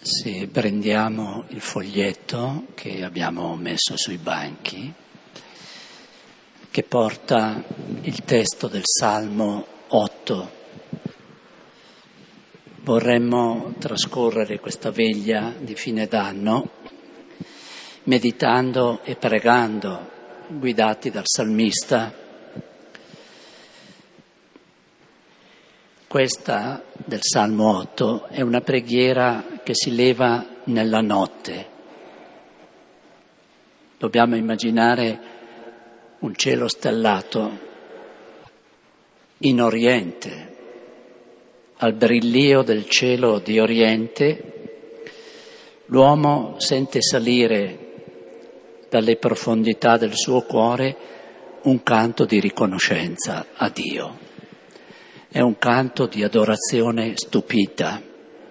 Se prendiamo il foglietto che abbiamo messo sui banchi, che porta il testo del Salmo 8, vorremmo trascorrere questa veglia di fine d'anno meditando e pregando, guidati dal salmista. Questa del Salmo 8 è una preghiera che si leva nella notte. Dobbiamo immaginare un cielo stellato in Oriente. Al brillio del cielo di Oriente l'uomo sente salire dalle profondità del suo cuore un canto di riconoscenza a Dio. È un canto di adorazione stupita.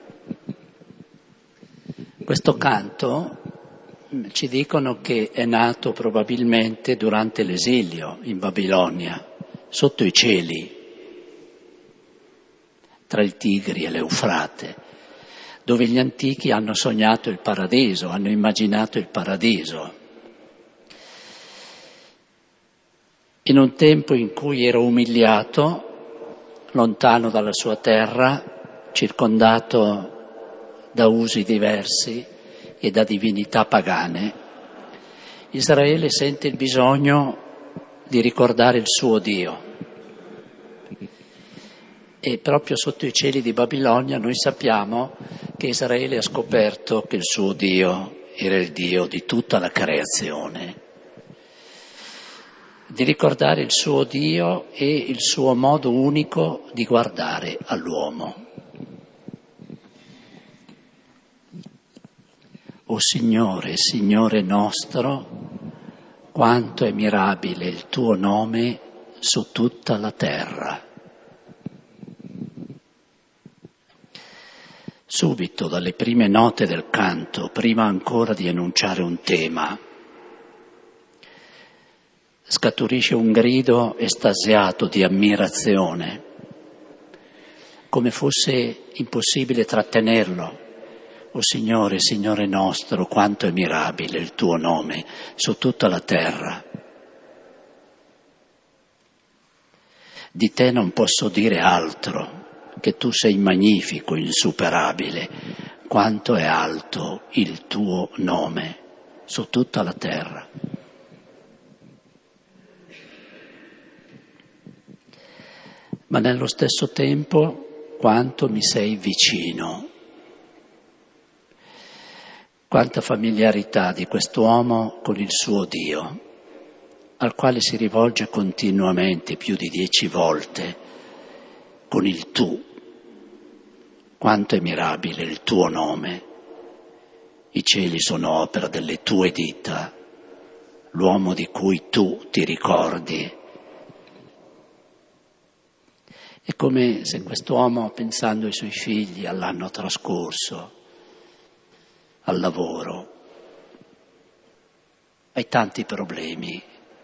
Questo canto ci dicono che è nato probabilmente durante l'esilio in Babilonia, sotto i cieli, tra il Tigri e l'Eufrate, dove gli antichi hanno sognato il paradiso, hanno immaginato il paradiso. In un tempo in cui era umiliato, lontano dalla sua terra, circondato da usi diversi e da divinità pagane, Israele sente il bisogno di ricordare il suo Dio. E proprio sotto i cieli di Babilonia noi sappiamo che Israele ha scoperto che il suo Dio era il Dio di tutta la creazione. Di ricordare il suo Dio e il suo modo unico di guardare all'uomo. O Signore, Signore nostro, quanto è mirabile il tuo nome su tutta la terra. Subito dalle prime note del canto, prima ancora di enunciare un tema, scaturisce un grido estasiato di ammirazione, come fosse impossibile trattenerlo. O Signore, Signore nostro, quanto è mirabile il tuo nome su tutta la terra. Di te non posso dire altro, che tu sei magnifico, insuperabile. Quanto è alto il tuo nome su tutta la terra. Ma nello stesso tempo quanto mi sei vicino. Quanta familiarità di quest'uomo con il suo Dio, al quale si rivolge continuamente, più di 10 volte, con il tu. Quanto è mirabile il tuo nome. I cieli sono opera delle tue dita, l'uomo di cui tu ti ricordi. È come se quest'uomo, pensando ai suoi figli, all'anno trascorso, al lavoro, ai tanti problemi,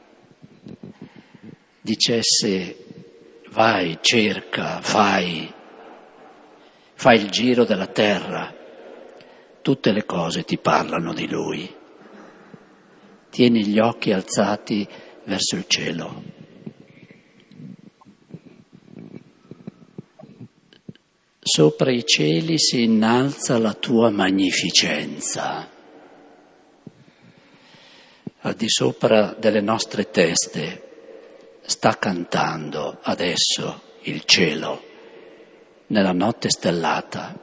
dicesse: vai, cerca, fai il giro della terra, tutte le cose ti parlano di lui. Tieni gli occhi alzati verso il cielo. Sopra i cieli si innalza la tua magnificenza. Al di sopra delle nostre teste sta cantando adesso il cielo nella notte stellata.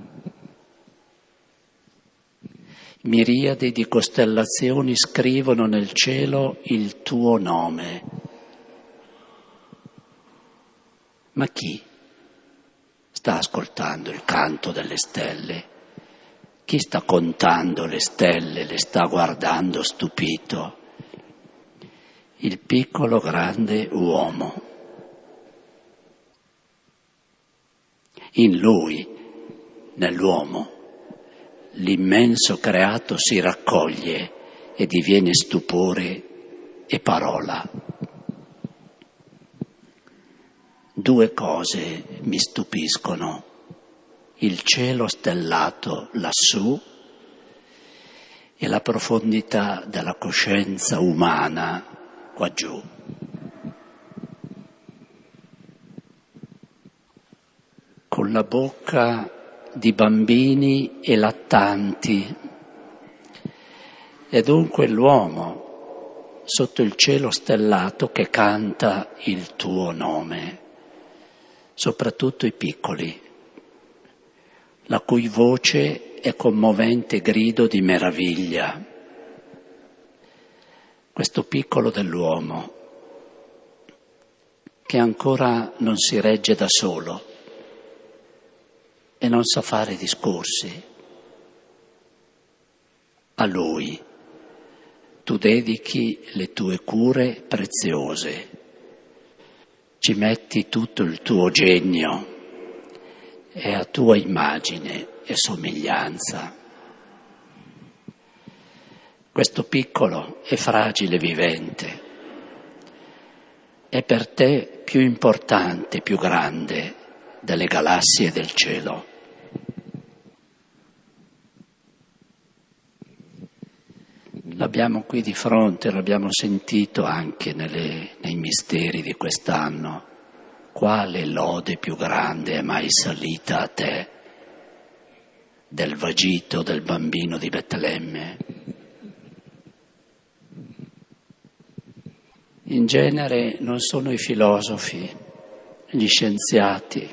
Miriadi di costellazioni scrivono nel cielo il tuo nome. Ma chi sta ascoltando il canto delle stelle? Chi sta contando le stelle, le sta guardando stupito? Il piccolo grande uomo. In lui, nell'uomo, l'immenso creato si raccoglie e diviene stupore e parola. Due cose mi stupiscono: il cielo stellato lassù e la profondità della coscienza umana qua giù. Con la bocca di bambini e lattanti, e dunque l'uomo sotto il cielo stellato che canta il tuo nome, soprattutto i piccoli, la cui voce è commovente grido di meraviglia. Questo piccolo dell'uomo che ancora non si regge da solo e non sa fare discorsi. A lui tu dedichi le tue cure preziose, ci metti tutto il tuo genio e a tua immagine e somiglianza. Questo piccolo e fragile vivente è per te più importante, più grande delle galassie del cielo. L'abbiamo qui di fronte, l'abbiamo sentito anche nei misteri di quest'anno. Quale lode più grande è mai salita a te del vagito del bambino di Betlemme? In genere non sono i filosofi, gli scienziati,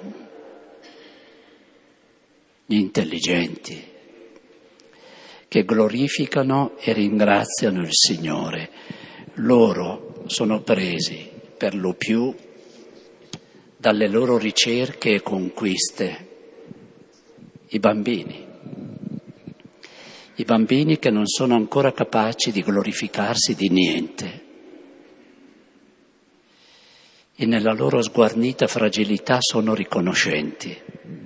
gli intelligenti, che glorificano e ringraziano il Signore. Loro sono presi per lo più dalle loro ricerche e conquiste. I bambini che non sono ancora capaci di glorificarsi di niente e nella loro sguarnita fragilità sono riconoscenti.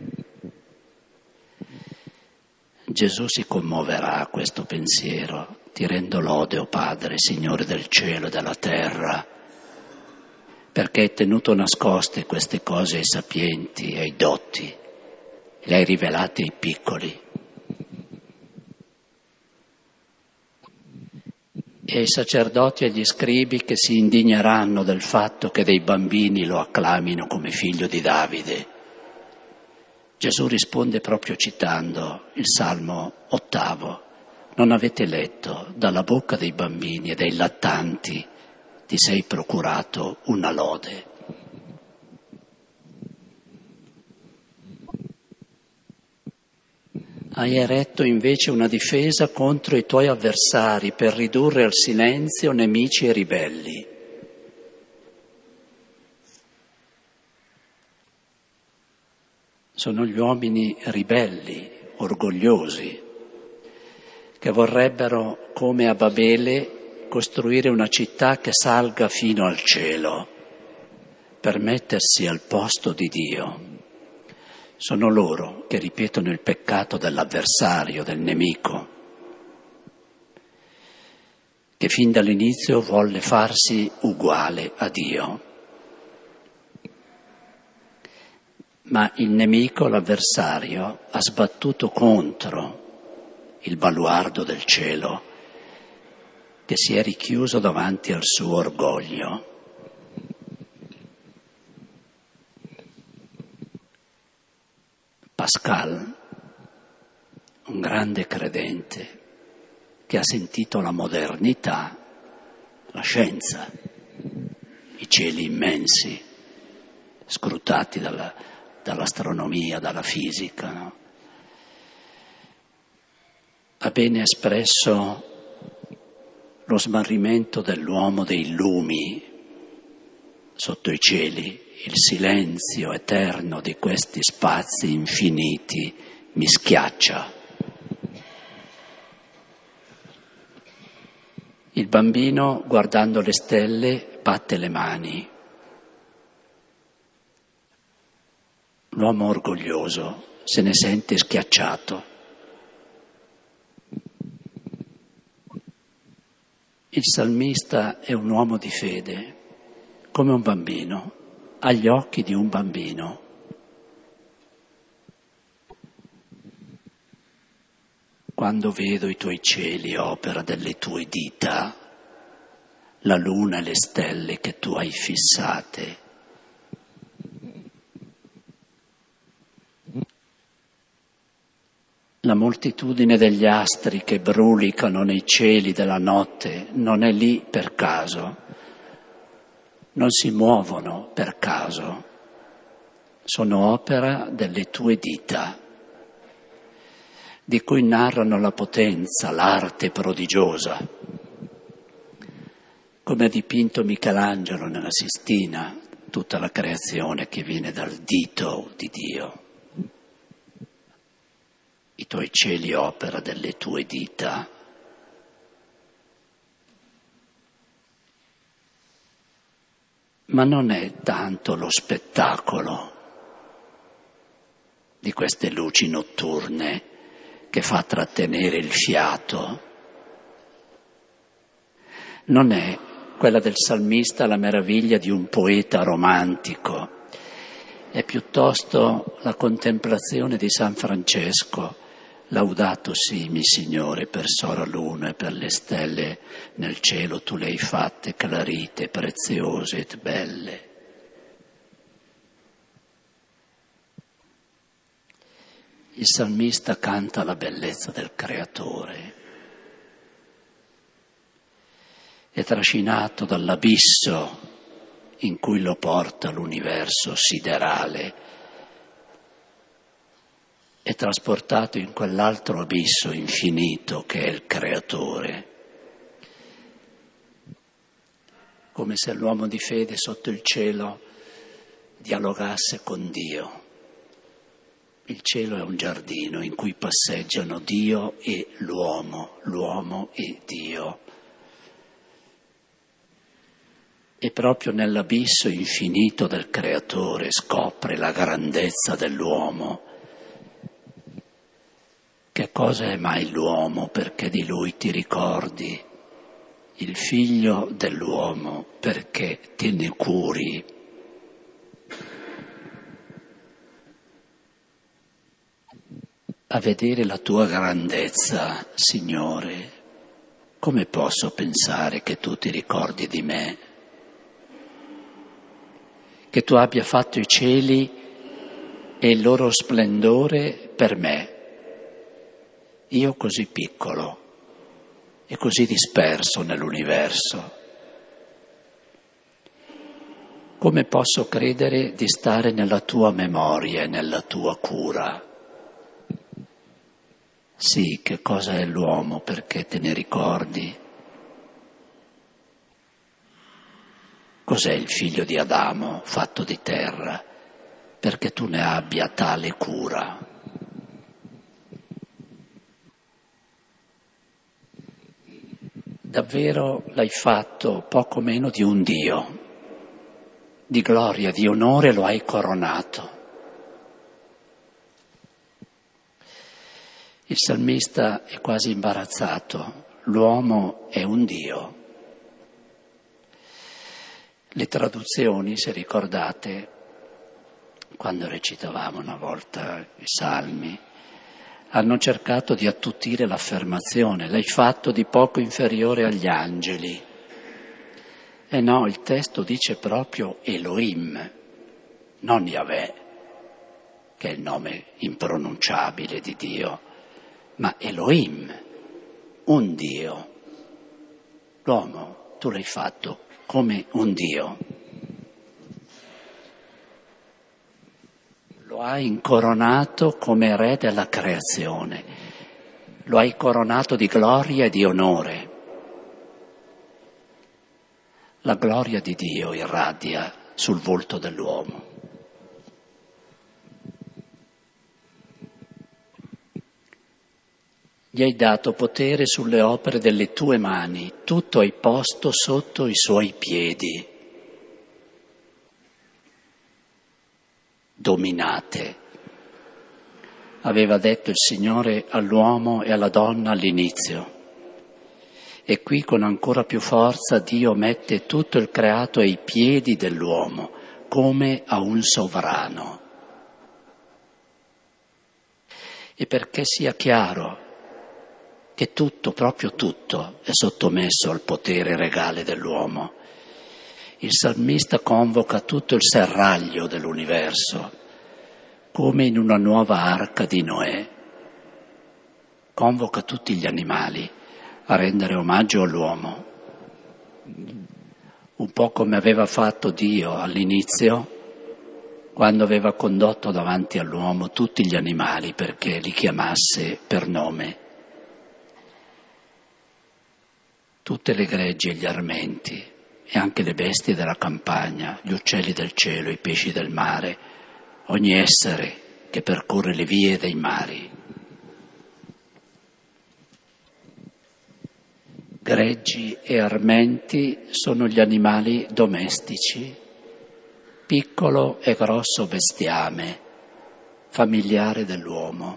Gesù si commuoverà a questo pensiero. Ti rendo lode, o Padre, Signore del cielo e della terra, perché hai tenuto nascoste queste cose ai sapienti e ai dotti, le hai rivelate ai piccoli. E ai sacerdoti e agli scribi che si indigneranno del fatto che dei bambini lo acclamino come figlio di Davide. Gesù risponde proprio citando il Salmo 8. Non avete letto, dalla bocca dei bambini e dei lattanti ti sei procurato una lode. Hai eretto invece una difesa contro i tuoi avversari per ridurre al silenzio nemici e ribelli. Sono gli uomini ribelli, orgogliosi, che vorrebbero, come a Babele, costruire una città che salga fino al cielo per mettersi al posto di Dio. Sono loro che ripetono il peccato dell'avversario, del nemico, che fin dall'inizio volle farsi uguale a Dio. Ma il nemico, l'avversario, ha sbattuto contro il baluardo del cielo, che si è richiuso davanti al suo orgoglio. Pascal, un grande credente, che ha sentito la modernità, la scienza, i cieli immensi, scrutati dall'astronomia, dalla fisica, no? Ha bene espresso lo smarrimento dell'uomo dei lumi sotto i cieli, il silenzio eterno di questi spazi infiniti mi schiaccia. Il bambino, guardando le stelle, batte le mani. L'uomo orgoglioso se ne sente schiacciato. Il salmista è un uomo di fede, come un bambino, ha gli occhi di un bambino. quando vedo i tuoi cieli, opera delle tue dita, la luna e le stelle che tu hai fissate. La moltitudine degli astri che brulicano nei cieli della notte non è lì per caso, non si muovono per caso, sono opera delle tue dita, di cui narrano la potenza, l'arte prodigiosa, come ha dipinto Michelangelo nella Sistina, tutta la creazione che viene dal dito di Dio. I tuoi cieli opera delle tue dita. Ma non è tanto lo spettacolo di queste luci notturne che fa trattenere il fiato. Non è quella del salmista la meraviglia di un poeta romantico, è piuttosto la contemplazione di San Francesco. Laudato simi, Signore, per sora luna e per le stelle nel cielo tu le hai fatte clarite, preziose et belle. Il salmista canta la bellezza del Creatore. È trascinato dall'abisso in cui lo porta l'universo siderale. È trasportato in quell'altro abisso infinito che è il Creatore. Come se l'uomo di fede sotto il cielo dialogasse con Dio. Il cielo è un giardino in cui passeggiano Dio e l'uomo e Dio. E proprio nell'abisso infinito del Creatore scopre la grandezza dell'uomo. Che cosa è mai l'uomo perché di lui ti ricordi? Il figlio dell'uomo perché te ne curi? A vedere la tua grandezza, Signore, come posso pensare che tu ti ricordi di me? Che tu abbia fatto i cieli e il loro splendore per me. Io così piccolo e così disperso nell'universo. Come posso credere di stare nella tua memoria e nella tua cura? Sì, che cosa è l'uomo perché te ne ricordi? Cos'è il figlio di Adamo fatto di terra perché tu ne abbia tale cura? Davvero l'hai fatto poco meno di un Dio, di gloria, di onore lo hai coronato. Il salmista è quasi imbarazzato, l'uomo è un Dio. Le traduzioni, se ricordate, quando recitavamo una volta i salmi, hanno cercato di attutire l'affermazione, l'hai fatto di poco inferiore agli angeli. E no, il testo dice proprio Elohim, non Yahweh, che è il nome impronunciabile di Dio, ma Elohim, un Dio. L'uomo tu l'hai fatto come un Dio. Lo hai incoronato come re della creazione, lo hai coronato di gloria e di onore. La gloria di Dio irradia sul volto dell'uomo. Gli hai dato potere sulle opere delle tue mani, tutto hai posto sotto i suoi piedi. Dominate, aveva detto il Signore all'uomo e alla donna all'inizio. E qui con ancora più forza Dio mette tutto il creato ai piedi dell'uomo, come a un sovrano. E perché sia chiaro, che tutto, proprio tutto, è sottomesso al potere regale dell'uomo. Il salmista convoca tutto il serraglio dell'universo, come in una nuova arca di Noè. Convoca tutti gli animali a rendere omaggio all'uomo, un po' come aveva fatto Dio all'inizio, quando aveva condotto davanti all'uomo tutti gli animali perché li chiamasse per nome. Tutte le greggi e gli armenti, e anche le bestie della campagna, gli uccelli del cielo, i pesci del mare, ogni essere che percorre le vie dei mari. Greggi e armenti sono gli animali domestici, piccolo e grosso bestiame, familiare dell'uomo.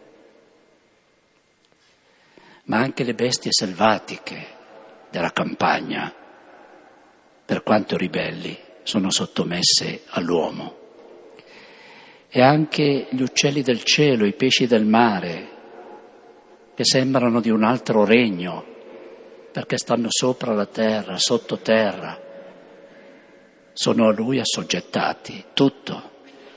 Ma anche le bestie selvatiche della campagna, per quanto ribelli, sono sottomesse all'uomo. E anche gli uccelli del cielo, i pesci del mare, che sembrano di un altro regno, perché stanno sopra la terra, sottoterra, sono a lui assoggettati, tutto.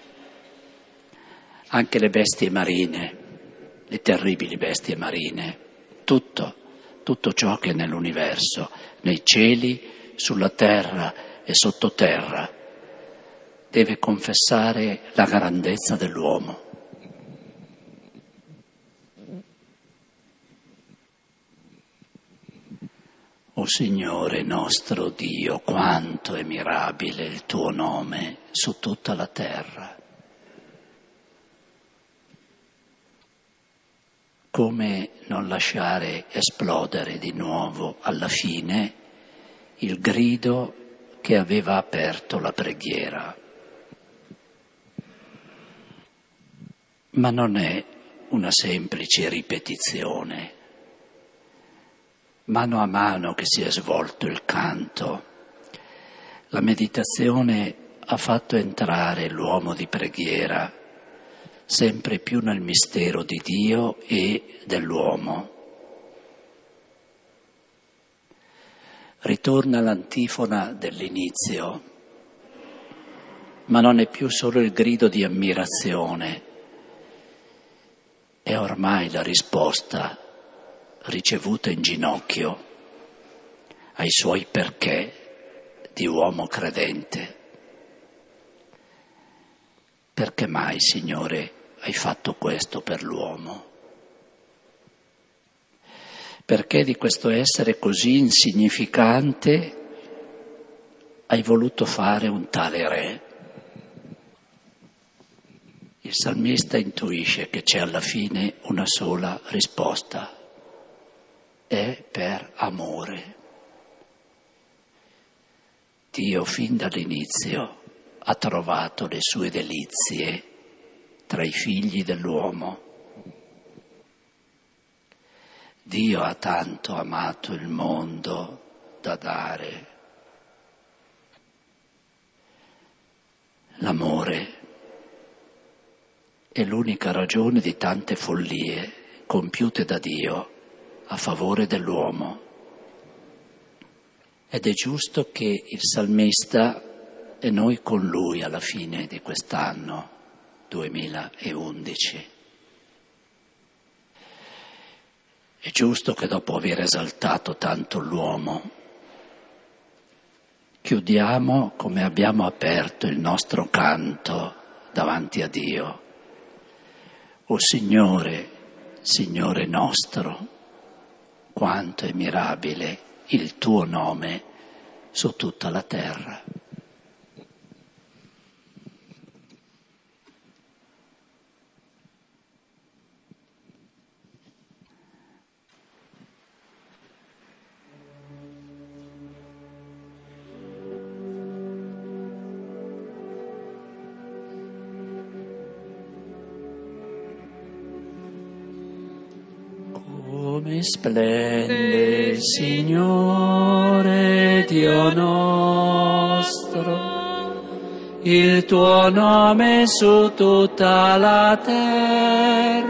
Anche le bestie marine, le terribili bestie marine, tutto ciò che è nell'universo, nei cieli, sulla terra e sottoterra, deve confessare la grandezza dell'uomo. O Signore nostro Dio, quanto è mirabile il tuo nome su tutta la terra. Come non lasciare esplodere di nuovo alla fine il grido che aveva aperto la preghiera. Ma non è una semplice ripetizione. Mano a mano che si è svolto il canto, la meditazione ha fatto entrare l'uomo di preghiera sempre più nel mistero di Dio e dell'uomo. Ritorna l'antifona dell'inizio, ma non è più solo il grido di ammirazione, è ormai la risposta ricevuta in ginocchio ai suoi perché di uomo credente. Perché mai, Signore, hai fatto questo per l'uomo? Perché di questo essere così insignificante hai voluto fare un tale re? Il salmista intuisce che c'è alla fine una sola risposta. È per amore. Dio fin dall'inizio ha trovato le sue delizie tra i figli dell'uomo. Dio ha tanto amato il mondo da dare. L'amore è l'unica ragione di tante follie compiute da Dio a favore dell'uomo. Ed è giusto che il salmista e noi con lui alla fine di quest'anno 2011. È giusto che dopo aver esaltato tanto l'uomo, chiudiamo come abbiamo aperto il nostro canto davanti a Dio. O Signore, Signore nostro, quanto è mirabile il tuo nome su tutta la terra. Come splende il Signore Dio nostro, il tuo nome su tutta la terra.